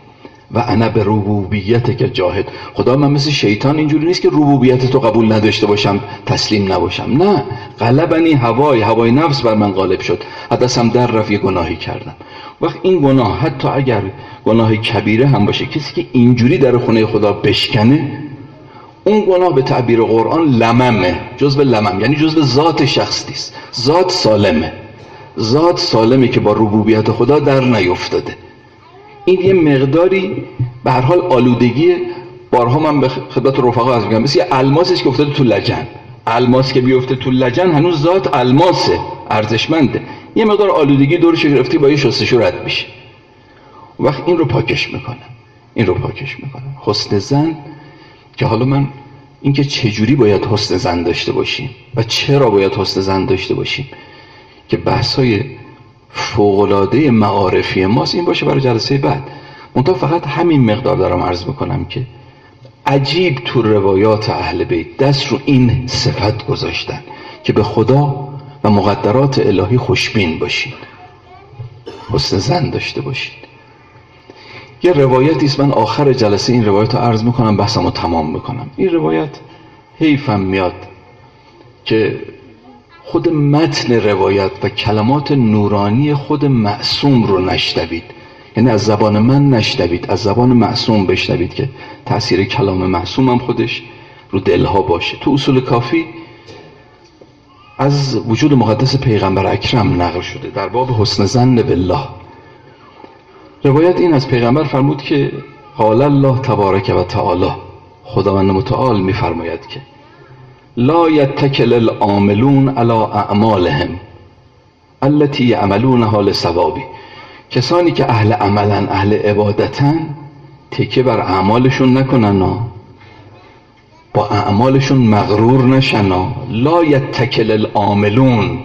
و انا به ربوبیتک جاهد. خدا من مثل شیطان اینجوری نیست که ربوبیت تو قبول نداشته باشم، تسلیم نباشم. نه، غلبنی هوای نفس بر من غالب شد، دستم در رفت، یه گناهی کردم. وقت این گناه حتی اگر گناه کبیره هم باشه، کسی که اینجوری در خونه خدا بشکنه، اون گناه به تعبیر قرآن لممه، جزء لمم، یعنی جزء ذات شخصی است. ذات سالمه، ذات سالمه که با ربوبیت خدا در نیفتاده. این یه مقداری به هر حال آلودگی، بارها من به خدمت رفقا عرض می‌کنم، مثل یه الماسش که افتاده تو لجن. الماس که بیفته تو لجن هنوز ذات الماسه، ارزشمنده، یه مقدار آلودگی دورش گرفتی با یه شستشو رد میشه. وقت این رو پاکش میکنم. حسن ظن که حالا من اینکه چجوری باید حسن ظن داشته باشیم و چرا باید حسن ظن داشته باشیم که بحث‌های فوق‌العاده معارفی ماست، این باشه برای جلسه بعد. منتها فقط همین مقدار دارم عرض میکنم که عجیب تو روایات اهل بیت دست رو این صفت گذاشتن که به خدا و مقدرات الهی خوشبین باشید، حسن ظن داشته باشید. یه روایتی است، من آخر جلسه این روایت رو عرض میکنم، بحثمو تمام میکنم. این روایت حیفم میاد که خود متن روایت و کلمات نورانی خود معصوم رو نشنوید، یعنی از زبان من نشنوید، از زبان معصوم بشنوید که تأثیر کلام معصوم هم خودش رو دلها باشه. تو اصول کافی از وجود مقدس پیغمبر اکرم نقل شده در باب حسن ظن بالله. روایت این از پیغمبر فرمود که قال الله تبارک و تعالی، خداوند متعال میفرماید که لا یتکل العاملون علی اعمالهم التي یعملونها لثوابی، کسانی که اهل عملن، اهل عبادتن، تکیه بر اعمالشون نکنن، با اعمالشون مغرور نشن. لا یتکل العاملون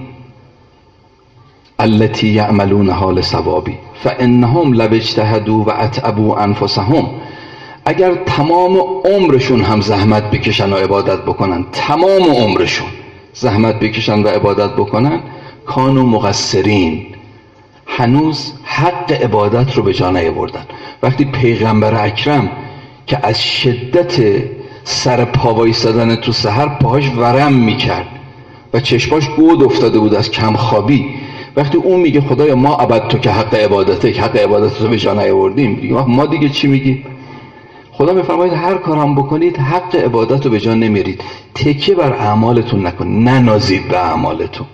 التي یعملونها لثوابی فانهم لو اجتهدوا و اتعبوا انفسهم، اگر تمام عمرشون هم زحمت بکشن و عبادت بکنن، تمام عمرشون زحمت بکشن و عبادت بکنن، کانوا مقصرین، هنوز حق عبادت رو به جا نیاوردن. وقتی پیغمبر اکرم که از شدت سر پا وایسادن تو سحر پاهاش ورم میکرد و چشماش گود افتاده بود از کم خوابی، وقتی اون میگه خدایا ما عبد تو که حق عبادته، که حق عبادت رو به جا نیاوردیم، ما دیگه چی میگیم؟ خدا میفرماید هر کارم بکنید حق عبادت رو به جا نمیارید، تکیه بر اعمالتون نکنید، ننازید به اعمالتون.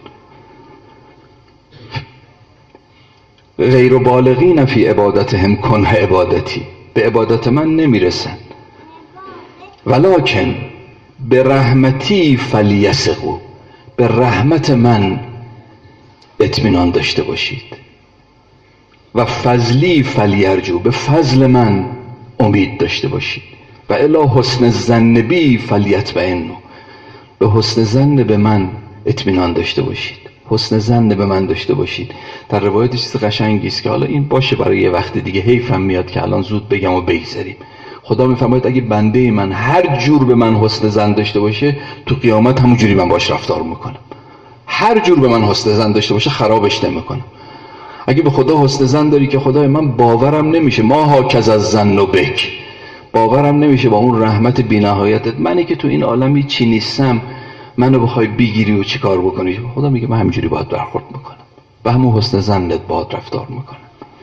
غیر بالغین فی عبادتهم کنه عبادتی، به عبادت من نمیرسن. ولکن به رحمتی فلیثقوا، به رحمت من اطمینان داشته باشید. و فضلی فلیرجو، به فضل من امید داشته باشید. و الی حسن الظن بی فلیطمئنوا، به حسن ظن به من اطمینان داشته باشید، حسن ظن به من داشته باشید. در روایت چیز قشنگی است که حالا این باشه برای یه وقت دیگه، حیفم میاد که الان زود بگم و بگذریم. خدا میفرماید اگه بنده من هر جور به من حسن ظن داشته باشه، تو قیامت همون جوری من باش رفتار میکنم. هر جور به من حسن ظن داشته باشه خرابش نمیکنم. اگه به خدا حسن ظن داری که خدای من باورم نمیشه، ما هاکذا الظن بک، باورم نمیشه با اون رحمت بی‌نهایتت، منی که تو این عالم چی نیستم، منو بخوای بگیری و چیکار بکنی؟ خدا میگه من همینجوری باید برخورد میکنم، به همون حسن ظنت باید رفتار میکنم.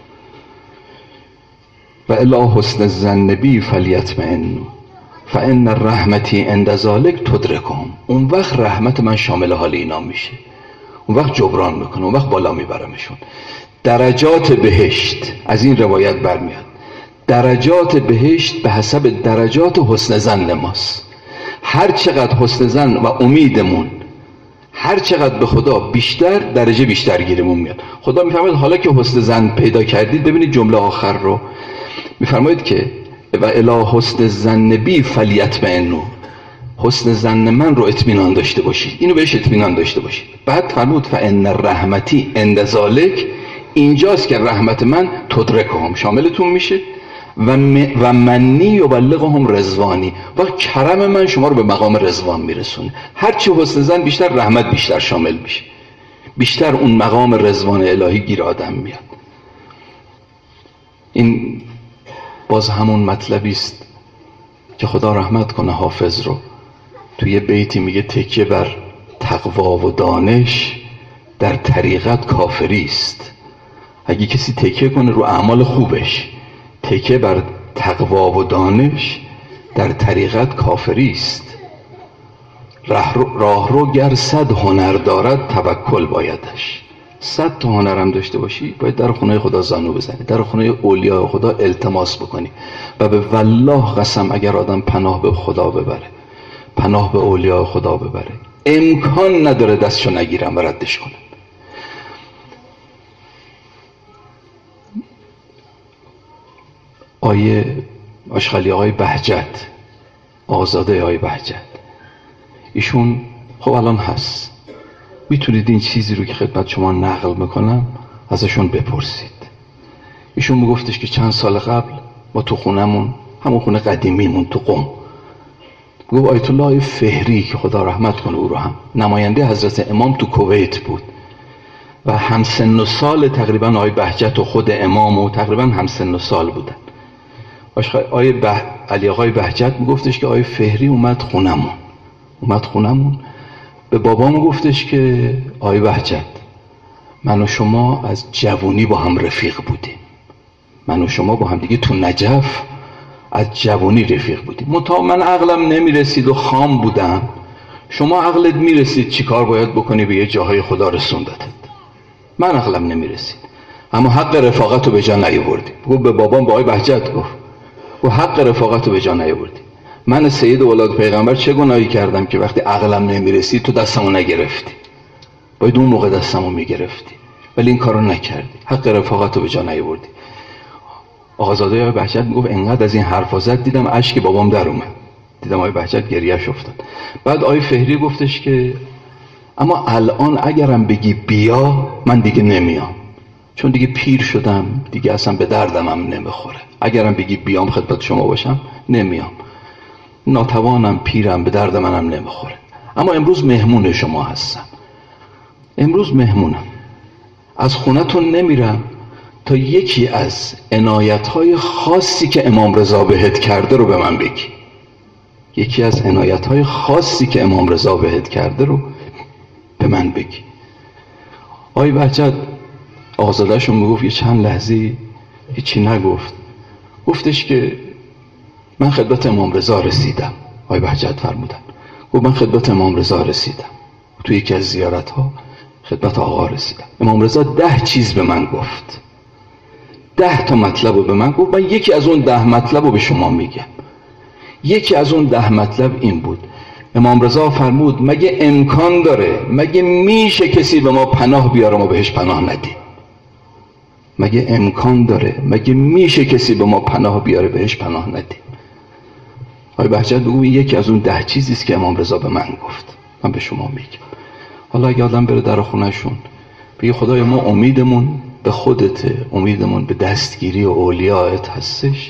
و الی حسن الظن بی فلیطمئنوا فان رحمتی عند ذلک تدرکهم، اون وقت رحمت من شامل حال اینا میشه، اون وقت جبران میکنه، اون وقت بالا میبرمشون. درجات بهشت از این روایت برمیاد، درجات بهشت به حسب درجات حسن ظن ماست. هر چقدر حسن ظن و امیدمون هر چقدر به خدا بیشتر، درجه بیشتر گیرمون میاد. خدا میفرماید حالا که حسن ظن پیدا کردید، ببینید جمله آخر رو میفرماید که و الی حسن الظن بی فلیطمئنوا، حسن ظن من رو اطمینان داشته باشید، اینو بهش اطمینان داشته باشید. بعد فرمود فان رحمتی عند ذلک، اینجاست که رحمت من تدرکهم، شاملتون میشه. و منی یبلغهم رضوانی، و کرم من شما رو به مقام رضوان میرسونه. هرچی حسن ظن بیشتر، رحمت بیشتر شامل میشه، بیشتر اون مقام رضوان الهی گیر آدم میاد. این باز همون مطلبی است که خدا رحمت کنه حافظ رو، توی یه بیتی میگه تکیه بر تقوا و دانش در طریقت کافری است. اگه کسی تکیه کنه رو اعمال خوبش، تکیه بر تقوا و دانش در طریقت کافری است. راهرو گر 100 هنر دارد توکل بایدش. 100 تا هنر هم داشته باشی، باید در خونه خدا زانو بزنی، در خونه اولیاء خدا التماس بکنی. و به والله قسم اگر آدم پناه به خدا ببره، پناه به اولیاء خدا ببره، امکان نداره دستشو نگیرم و ردش کنم. آشغالی آقای بهجت، آزاده آقای بهجت، ایشون خب الان هست، میتونید این چیزی رو که خدمت شما نقل میکنم ازشون بپرسید. ایشون میگفتش که چند سال قبل ما تو خونمون، همون خونه قدیمیمون تو قم، گفت آیت الله فهری که خدا رحمت کنه او رو هم، نماینده حضرت امام تو کویت بود و همسن و سال تقریبا آقای بهجت و خود امام و تقریبا همسن و سال بودن. علی آقای بهجت میگفتش که آقای فهری اومد خونمون، به بابام گفتش که آقای بهجت، من و شما از جوانی با هم رفیق بودیم، من و شما با هم دیگه تو نجف از جوانی رفیق بودیم، منتها من عقلم نمیرسید و خام بودم، شما عقلت میرسید چی کار باید بکنی به یه جاهای خدا رسوندتت، من عقلم نمیرسید. اما حق رفاقت رو به جا نیاوردی. گفت به بابام، به آقای بهجت گفت و حق رفاقت رو به جا نیاوردی. من سید اولاد پیغمبر چه گناهی کردم که وقتی عقلم نمیرسید تو دستمو نگرفتی؟ باید اون موقع دستمو میگرفتی، ولی این کارو نکردی، حق رفاقت رو به جا نیاوردی. آقازاده آقای بهجت میگفت انقدر از این حرفا زد دیدم اشک بابام در اومد، دیدم آقای بهجت گریه‌اش افتاد. بعد آقای فهری گفتش که اما الان اگرم بگی بیا من دیگه نمیام، چون دیگه پیر شدم، دیگه اصلا به دردمم نمیخوره. اگرم بگی بیام خدمت شما باشم نمیام، ناتوانم، پیرم، به درد منم نمیخوره. اما امروز مهمون شما هستم، امروز مهمونم، از خونتون نمیرم تا یکی از عنایت‌های خاصی که امام رضا بهت کرده رو به من بگی. یکی از عنایت‌های خاصی که امام رضا بهت کرده رو به من بگی. آقای بهجت آقازاده‌شون میگفت یه چند لحظه هیچی نگفت، گفتش که من خدمت امام رضا رسیدم. آقای بهجت فرمودن گفت من خدمت امام رضا رسیدم، توی یکی از زیارت‌ها خدمت آقا رسیدم. امام رضا 10 چیز به من گفت، 10 تا مطلب رو به من گفت. من یکی از اون 10 مطلب رو به شما میگم. یکی از اون 10 مطلب این بود، امام رضا فرمود مگه امکان داره، مگه میشه کسی به ما پناه بیاره ما بهش پناه ندیم؟ مگه امکان داره، مگه میشه کسی به ما پناه بیاره بهش پناه ندیم؟ آقای بهجت بگو یکی از اون 10 چیزیست که امام رضا به من گفت، من به شما میگم. حالا اگه آدم بره در خونهشون بگه خدای ما امیدمون به خودته، امیدمون به دستگیری و اولیاءت هستش،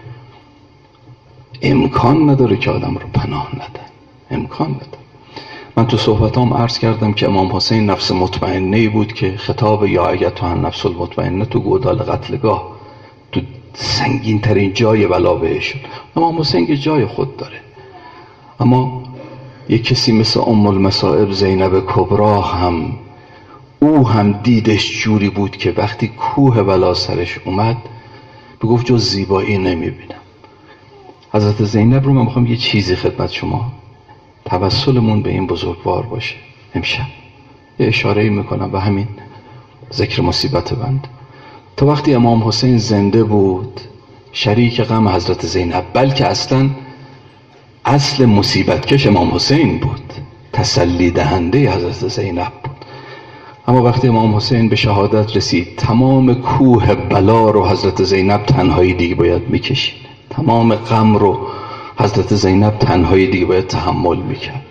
امکان نداره که آدم رو پناه ندن، امکان نداره. من تو صحبتام عرض کردم که امام حسین نفس مطمئنه‌ای بود که خطاب یا ایتها النفس المطمئنه تو گودال قتلگاه، تو سنگین ترین جای بلا بهشون، امام حسین که جای خود داره. اما یک کسی مثل ام المصائب زینب کبرا هم، او هم دیدش جوری بود که وقتی کوه بلا سرش اومد بگفت جز زیبایی نمیبینم. حضرت زینب رو من میخوام یه چیزی خدمت شما، توسلمون به این بزرگوار باشه. امشب یه اشاره‌ای میکنم به همین ذکر مصیبت بند. تا وقتی امام حسین زنده بود شریک غم حضرت زینب، بلکه اصل مصیبت کش امام حسین بود، تسلی دهنده حضرت زینب بود. اما وقتی امام حسین به شهادت رسید تمام کوه بلا رو حضرت زینب تنهایی دیگه باید میکشید، تمام غم رو حضرت زینب تنهایی دیگه باید تحمل میکرد.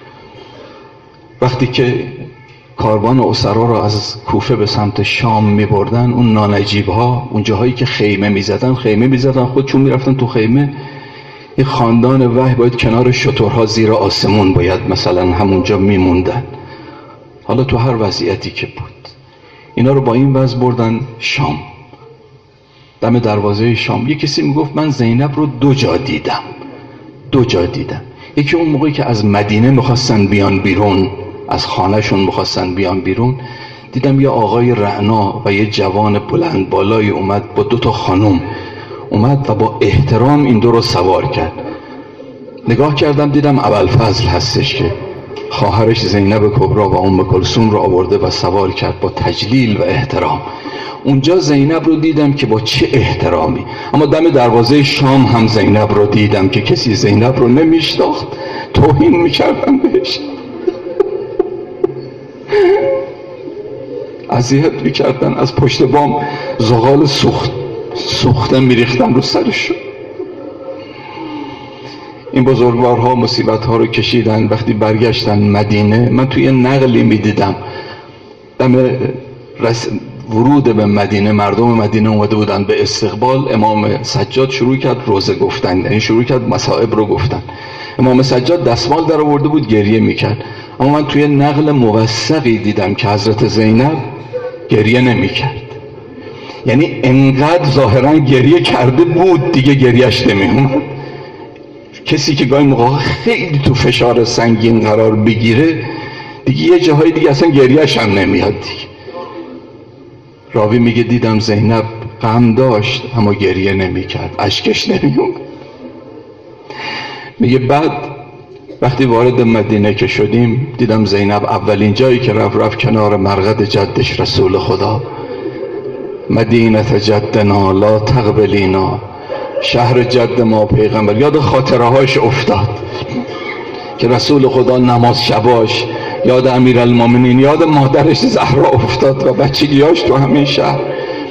وقتی که کاروان اسرا رو از کوفه به سمت شام میبردن، اون نانجیب ها اون جاهایی که خیمه میزدن خودشون میرفتن تو خیمه. این خاندان وحی باید کنار شترها زیر آسمون باید مثلا همونجا میموندن. حالا تو هر وضعیتی که بود اینا رو با این وضع بردن شام، دم دروازه شام. یک کسی میگفت من زینب رو 2 جا دیدم. یکی اون موقعی که از مدینه میخواستن بیان بیرون، از خانهشون میخواستن بیان بیرون، دیدم یه آقای رعنا و یه جوان بلند بالایی اومد با 2 تا خانم، اومد و با احترام این 2 رو سوار کرد. نگاه کردم دیدم ابوالفضل هستش که خواهرش زینب کبرا و ام کلثوم رو آورده و سوار کرد با تجلیل و احترام. اونجا زینب رو دیدم که با چه احترامی. اما دم دروازه شام هم زینب رو دیدم که کسی زینب رو نمیشناخت، توهین میکردن بهش، اذیت میکردن، از پشت بام زغال سوخته میریختن رو سرشون. این بزرگوارها مصیبت‌ها رو کشیدن. وقتی برگشتن مدینه، من توی نقلی میدیدم دم ورود به مدینه مردم مدینه اومده بودن به استقبال. امام سجاد شروع کرد روزه گفتن، یعنی شروع کرد مصائب رو گفتن. امام سجاد دستمال در آورده بود گریه میکرد. اما من توی نقل موثقی دیدم که حضرت زینب گریه نمیکرد، یعنی انقدر ظاهرا گریه کرده بود دیگه گریهش نمیومد. کسی که گاهی موقع خیلی تو فشار سنگین قرار بگیره دیگه یه جاهای دیگه اصلا گریهش هم نمیاد دیگه. راوی میگه دیدم زینب غم داشت اما گریه نمیکرد، اشکش نمیومد. میگه بعد وقتی وارد مدینه که شدیم دیدم زینب اولین جایی که رفت کنار مرقد جدش رسول خدا مدینه جدنا لا تقبلینا، شهر جد ما پیغمبر. یاد خاطره هاش افتاد که رسول خدا نماز شباش، یاد امیرالمومنین، یاد مادرش زهرا افتاد و بچگیاش تو همین شهر.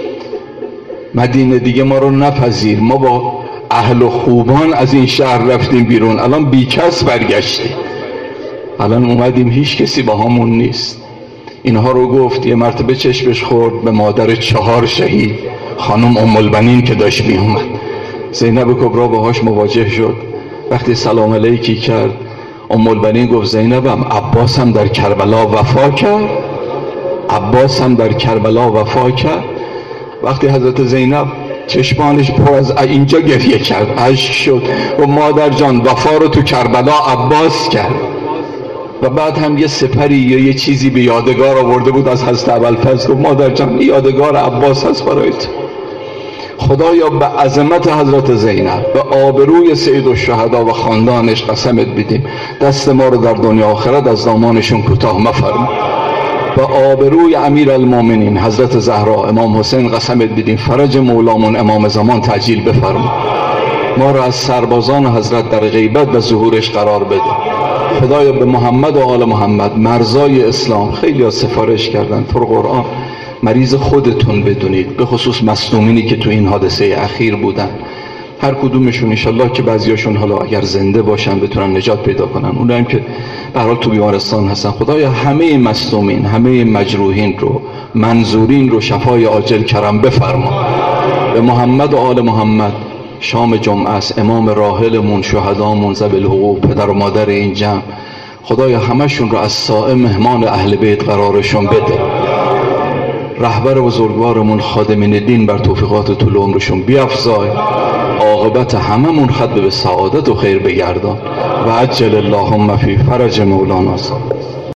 مدینه دیگه ما رو نپذیر، ما با اهل و خوبان از این شهر رفتیم بیرون، الان بیکس برگشتیم، الان اومدیم هیچ کسی با همون نیست. اینها رو گفت. یه مرتبه چشمش خورد به مادر 4 شهید، خانم ام البنین که داشت می اومد. زینب کبرا باهاش مواجه شد. وقتی سلام علیکی کرد، ام البنین گفت زینبم، عباس هم در کربلا وفا کرد، عباس هم در کربلا وفا کرد. وقتی حضرت زینب چشمانش پر از اینجا گریه کرد، اشک شد و مادر جان وفا رو تو کربلا عباس کرد. و بعد هم یه سپری یا یه چیزی به یادگار آورده بود از حضرت ابوالفضل، گفت مادر جان یادگار عباس هست برای تو. خدایا به عظمت حضرت زینب، به آبروی سید الشهدا و خاندانش قسمت بدیم دست ما رو در دنیا آخرت از دامانشون کوتاه مفرما. به آبروی امیرالمومنین حضرت زهرا امام حسین قسمت بدیم فرج مولامون امام زمان تعجیل بفرما. ما رو از سربازان حضرت در غیبت و ظهورش قرار بده. خدایا به محمد و آل محمد مرزای اسلام، خیلی ها سفارش کردن تو قرآن مریض خودتون بدونید، به خصوص مصدومینی که تو این حادثه اخیر بودن، هر کدومشون انشالله که بعضیاشون حالا اگر زنده باشن بتونن نجات پیدا کنن، اونایی که به هر حال تو بیمارستان هستن. خدایا همه مصدومین، همه مجروحین رو، منظورین رو شفای عاجل کرم بفرما. به محمد و آل محمد شام جمعه است، امام راحلمون، شهدامون، ذوی الحقوق، پدر و مادر این جمع، خدایا همشون رو از صائم مهمان اهل بیت قرارشون بده. رهبر بزرگوارمون خادمین دین بر توفیقات طول عمرشون بیفزای، عاقبت هممون ختم به سعادت و خیر بگردان. و عجل اللهم فی فرج مولانا.